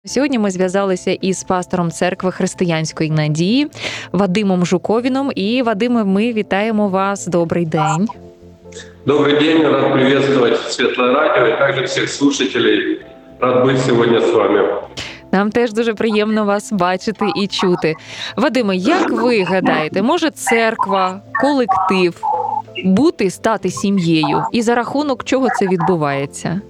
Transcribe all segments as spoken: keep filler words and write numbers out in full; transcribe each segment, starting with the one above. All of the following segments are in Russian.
Сьогодні ми зв'язалися із пастором церкви Християнської надії Вадимом Жуковиным. І, Вадиме, ми вітаємо вас. Добрий день. Добрый день, рад приветствовать Светлое радио и также всех слушателей. Рад быть сегодня с вами. Нам теж дуже приємно вас бачити і чути. Вадиме, як ви гадаєте, може церква, колектив бути, стати сім'єю? І за рахунок чого це відбувається?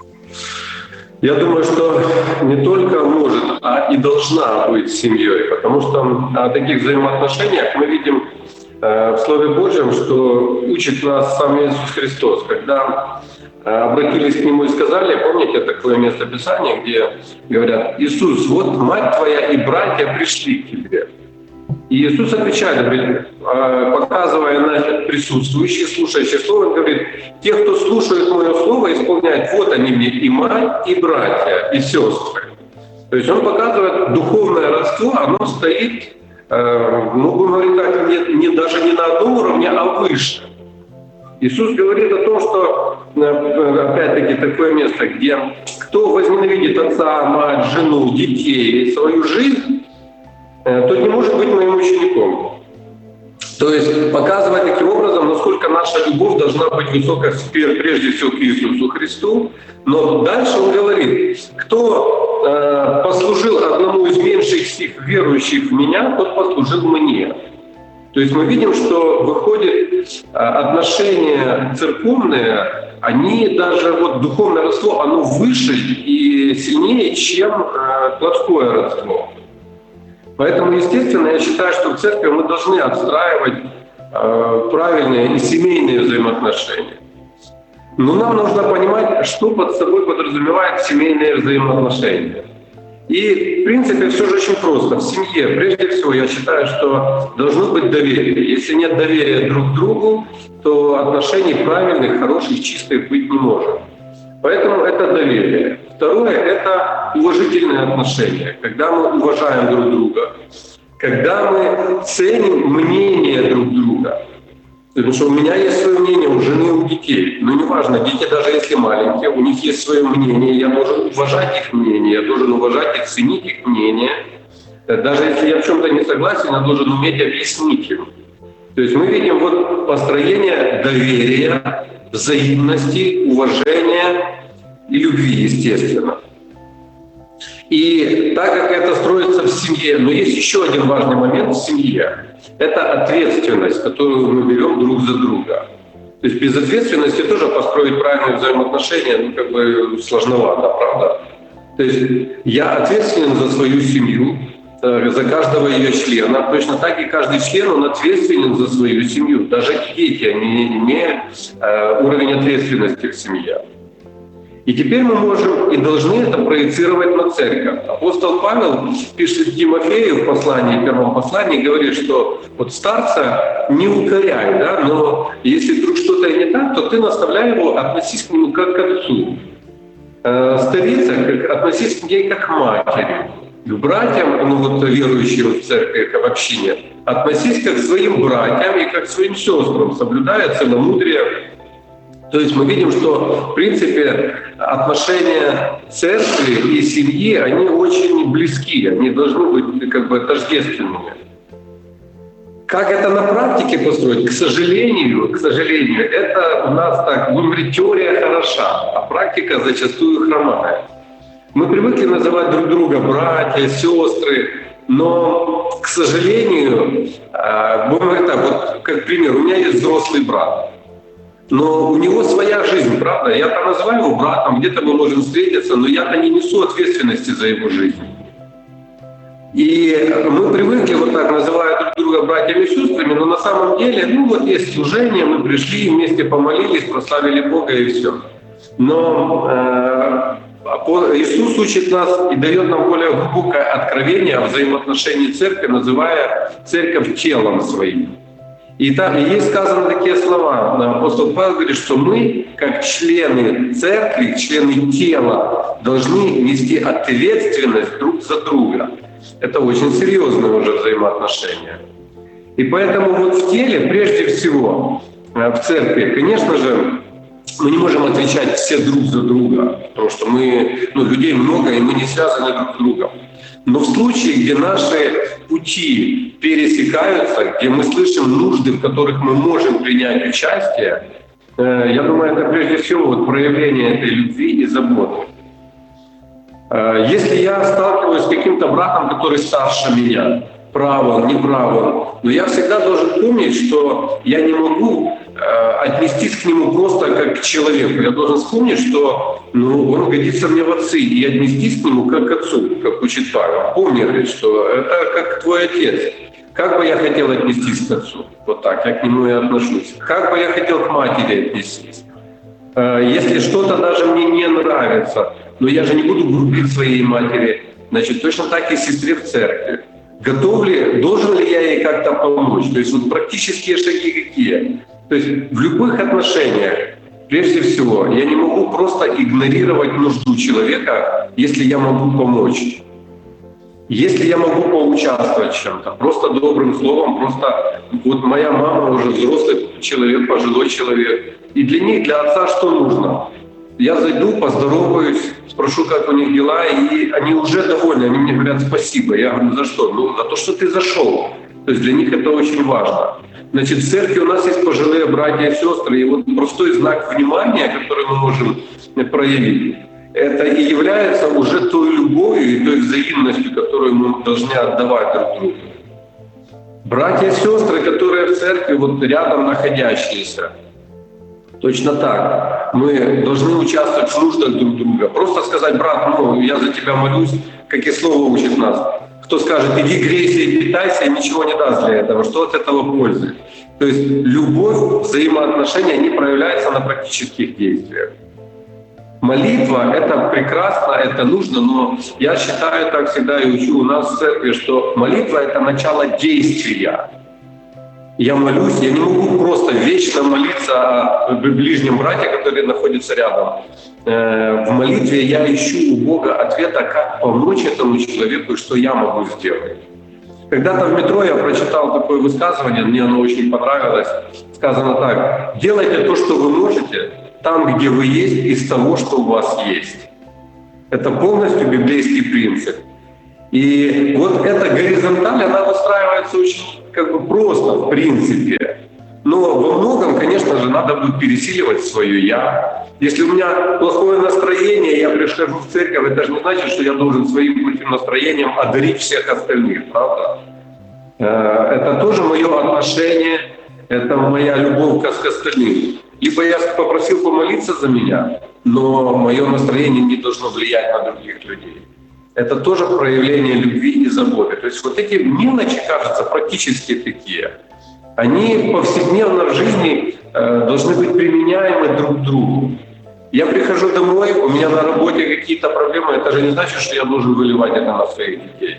Я думаю, что не только может, а и должна быть семьей, потому что о таких взаимоотношениях мы видим в Слове Божьем, что учит нас сам Иисус Христос. Когда обратились к Нему и сказали, помните такое место Писания, где говорят: «Иисус, вот мать твоя и братья пришли к тебе». И Иисус отвечает, говорит, показывая на присутствующих, слушающих Слово, он говорит: те, кто слушает Мое Слово, исполняют, вот они мне и мать, и братья, и сестры. То есть он показывает духовное родство, оно стоит, ну, будем говорить так, не, не, даже не на одном уровне, а выше. Иисус говорит о том, что, опять-таки, такое место, где кто возненавидит отца, мать, жену, детей, свою жизнь, тот не может быть моим учеником. То есть показывает таким образом, насколько наша любовь должна быть высока прежде всего к Иисусу Христу. Но дальше он говорит: кто э, послужил одному из меньших сих верующих в Меня, тот послужил Мне. То есть мы видим, что выходит отношения церковные, они даже, вот духовное родство, оно выше и сильнее, чем э, плотское родство. Поэтому, естественно, я считаю, что в церкви мы должны отстраивать э, правильные и семейные взаимоотношения. Но нам нужно понимать, что под собой подразумевает семейные взаимоотношения. И, в принципе, все же очень просто. В семье, прежде всего, я считаю, что должно быть доверие. Если нет доверия друг к другу, то отношений правильных, хороших, чистых быть не может. Поэтому это доверие. Второе — это уважительные отношения, когда мы уважаем друг друга, когда мы ценим мнение друг друга. Потому что у меня есть свое мнение, у жены, у детей. Но неважно, дети, даже если маленькие, у них есть свое мнение, я должен уважать их мнение, я должен уважать и ценить их мнение. Даже если я в чем-то не согласен, я должен уметь объяснить им. То есть мы видим вот построение доверия, взаимности, уважения и любви, естественно. И так как это строится в семье, но есть еще один важный момент в семье — это ответственность, которую мы берем друг за друга. То есть без ответственности тоже построить правильные взаимоотношения, ну, как бы сложновато, правда? То есть я ответственен за свою семью, за каждого ее члена. Точно так и каждый член, он ответственен за свою семью. Даже дети, они имеют уровень ответственности в семье. И теперь мы можем и должны это проецировать на церковь. Апостол Павел пишет Тимофею в послании, в первом послании, говорит, что вот старца не укоряй, да, но если вдруг что-то не так, то ты наставляй его, относись к нему как к отцу. Старица, как, относись к ней как к матери. К братьям, ну вот верующим в церкви, в общине, относись как к своим братьям и как к своим сестрам, соблюдая целомудрие. То есть мы видим, что, в принципе, отношения церкви и семьи, они очень близки, они должны быть как бы тождественными. Как это на практике построить? К сожалению, к сожалению, это у нас так, будем говорить, теория хороша, а практика зачастую хромая. Мы привыкли называть друг друга братья, сестры, но, к сожалению, будем говорить так, вот как пример, у меня есть взрослый брат. Но у него своя жизнь, правда? Я-то называю его братом, где-то мы можем встретиться, но я-то не несу ответственности за его жизнь. И мы привыкли вот так, называя друг друга братьями и сестрами, но на самом деле, ну вот есть служение, мы пришли, вместе помолились, прославили Бога и все. Но э, Иисус учит нас и дает нам более глубокое откровение о взаимоотношении церкви, называя церковь телом своим. И там и есть сказаны такие слова. Апостол Павел говорит, что мы, как члены церкви, члены тела, должны нести ответственность друг за друга. Это очень серьезное уже взаимоотношение. И поэтому вот в теле, прежде всего, в церкви, конечно же, мы не можем отвечать все друг за друга, потому что мы, ну, людей много, и мы не связаны друг с другом. Но в случае, где наши пути пересекаются, где мы слышим нужды, в которых мы можем принять участие, э, я думаю, это прежде всего вот проявление этой любви и заботы. Э, если я сталкиваюсь с каким-то братом, который старше меня, прав он, не прав он, но я всегда должен помнить, что я не могу отнестись к нему просто как к человеку. Я должен вспомнить, что ну, он годится мне в отцы, и отнестись к нему как к отцу, как учит Павел. Помни, говорит, что это как твой отец. Как бы я хотел отнестись к отцу? Вот так, я к нему и отношусь. Как бы я хотел к матери отнестись? Если что-то даже мне не нравится, но я же не буду грубить своей матери, значит, точно так и сестре в церкви. Готов ли, должен ли я ей как-то помочь? То есть вот практические шаги какие? То есть в любых отношениях, прежде всего, я не могу просто игнорировать нужду человека, если я могу помочь. Если я могу поучаствовать в чем-то, просто добрым словом, просто вот моя мама уже взрослый человек, пожилой человек. И для них, для отца что нужно? Я зайду, поздороваюсь, спрошу, как у них дела, и они уже довольны, они мне говорят спасибо. Я говорю, за что? Ну, за то, что ты зашел. То есть для них это очень важно. Значит, в церкви у нас есть пожилые братья и сестры, и вот простой знак внимания, который мы можем проявить, это и является уже той любовью и той взаимностью, которую мы должны отдавать друг другу. Братья и сестры, которые в церкви, вот рядом находящиеся, точно так. Мы должны участвовать в нуждах друг друга. Просто сказать, брат, ну, я за тебя молюсь, как и слово учит нас. Кто скажет, иди грейся и питайся, и ничего не даст для этого. Что от этого пользы? То есть любовь, взаимоотношения, они проявляются на практических действиях. Молитва — это прекрасно, это нужно, но я считаю, так всегда и учу у нас в церкви, что молитва — это начало действия. Я молюсь, я не могу просто вечно молиться о ближнем брате, который находится рядом. В молитве я ищу у Бога ответа, как помочь этому человеку и что я могу сделать. Когда-то в метро я прочитал такое высказывание, мне оно очень понравилось. Сказано так: делайте то, что вы можете, там, где вы есть, из того, что у вас есть. Это полностью библейский принцип. И вот эта горизонталь, она выстраивается очень как бы просто, в принципе. Но во многом, конечно же, надо будет пересиливать свое «я». Если у меня плохое настроение, я прихожу в церковь, это же не значит, что я должен своим плохим настроением одарить всех остальных, правда? Это тоже мое отношение, это моя любовь к остальным. Либо я попросил помолиться за меня, но мое настроение не должно влиять на других людей. Это тоже проявление любви и заботы. То есть вот эти мелочи, кажется, практически такие. Они повседневно в жизни э, должны быть применяемы друг к другу. Я прихожу домой, у меня на работе какие-то проблемы, это же не значит, что я должен выливать это на своих детей.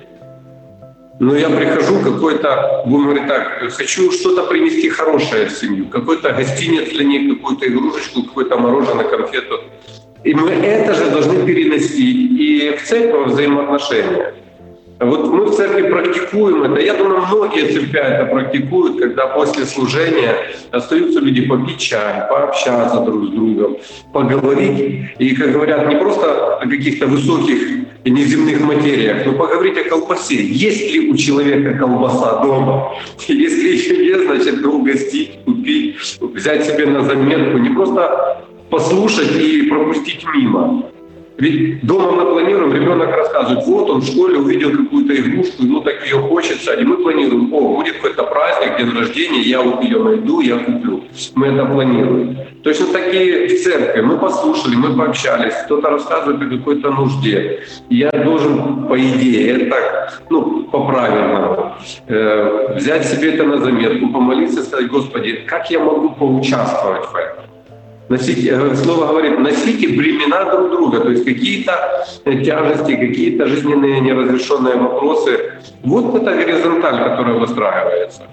Но я прихожу какой-то, будем говорить так, хочу что-то принести хорошее в семью, какой-то гостинец для них, какую-то игрушечку, какое-то мороженое, конфету. И мы это же должны переносить и в церковь взаимоотношения. Вот мы в церкви практикуем это. Я думаю, многие церкви это практикуют, когда после служения остаются люди попить чай, пообщаться друг с другом, поговорить. И, как говорят, не просто о каких-то высоких и неземных материях, но поговорить о колбасе. Есть ли у человека колбаса дома? Если еще нет, значит, угостить, купить, взять себе на заметку. Не просто послушать и пропустить мимо. Ведь дома мы планируем, ребенок рассказывает, вот он в школе увидел какую-то игрушку, ему так ее хочется, и мы планируем, о, будет какой-то праздник, день рождения, я вот ее найду, я куплю. Мы это планируем. Точно такие в церкви. Мы послушали, мы пообщались, кто-то рассказывает о какой-то нужде. Я должен, по идее, это так, ну, по-правильному, э, взять себе это на заметку, помолиться и сказать, Господи, как я могу поучаствовать в этом? Носите, слово говорит, носите бремена друг друга, то есть какие-то тяжести, какие-то жизненные неразрешенные вопросы. Вот эта горизонталь, которая выстраивается.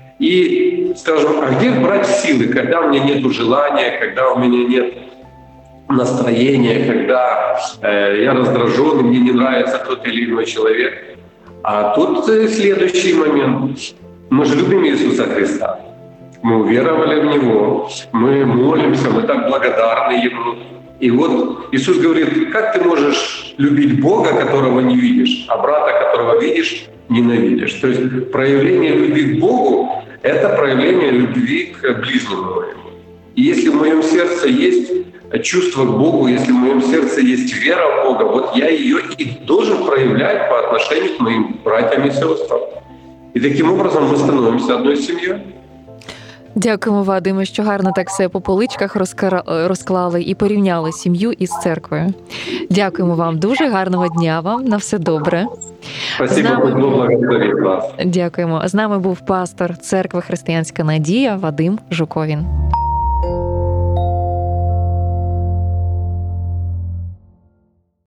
И, скажем, а где брать силы, когда у меня нет желания, когда у меня нет настроения, когда э, я раздражен, мне не нравится тот или иной человек. А тут следующий момент. Мы же любим Иисуса Христа. мы уверовали в Него, мы молимся, мы так благодарны Ему. И вот Иисус говорит, как ты можешь любить Бога, которого не видишь, а брата, которого видишь, ненавидишь? То есть проявление любви к Богу — это проявление любви к ближнему моему. И если в моем сердце есть чувство к Богу, если в моем сердце есть вера в Бога, вот я ее и должен проявлять по отношению к моим братьям и сестрам. І таким образом ми становимося одною сім'єю. Дякуємо, Вадиме, що гарно так все по поличках розкара- розклали і порівняли сім'ю із церквою. Дякуємо вам. Дуже гарного дня вам. На все добре. Спасибо, нами... Бог благословить вас. Дякуємо. З нами був пастор Церкви Християнська Надія Вадим Жуковін.